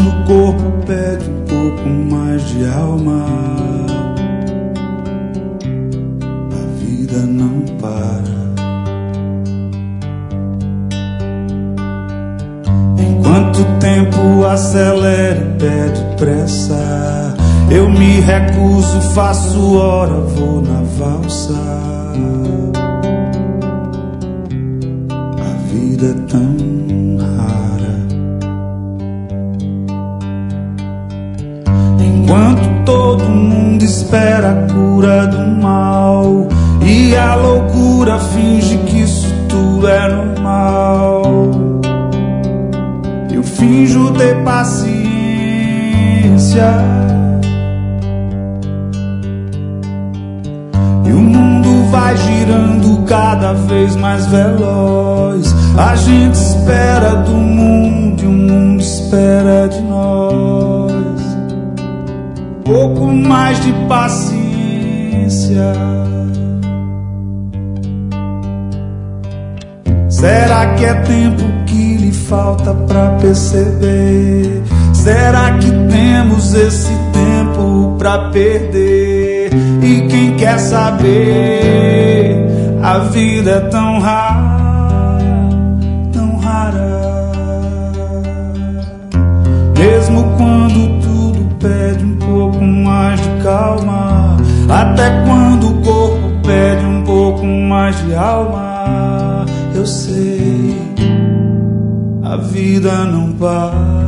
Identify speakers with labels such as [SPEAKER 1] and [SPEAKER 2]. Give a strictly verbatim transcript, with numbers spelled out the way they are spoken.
[SPEAKER 1] quando o corpo pede um pouco mais de alma, a vida não para. Enquanto o tempo acelera e pede pressa, eu me recuso, faço hora, vou na valsa. A vida é tão rara. Enquanto todo mundo espera a cura do mal e a loucura finge que isso tudo é normal, eu finjo ter paciência. E o mundo vai girando cada vez mais veloz. A gente espera do mundo e o mundo espera de nós. Pouco mais de paciência. Será que é tempo que lhe falta pra perceber? Será que temos esse tempo pra perder? E quem quer saber? A vida é tão rara, tão rara. Mesmo quando tudo pede um pouco mais de calma, até quando o corpo pede um pouco mais de alma, eu sei, a vida não para.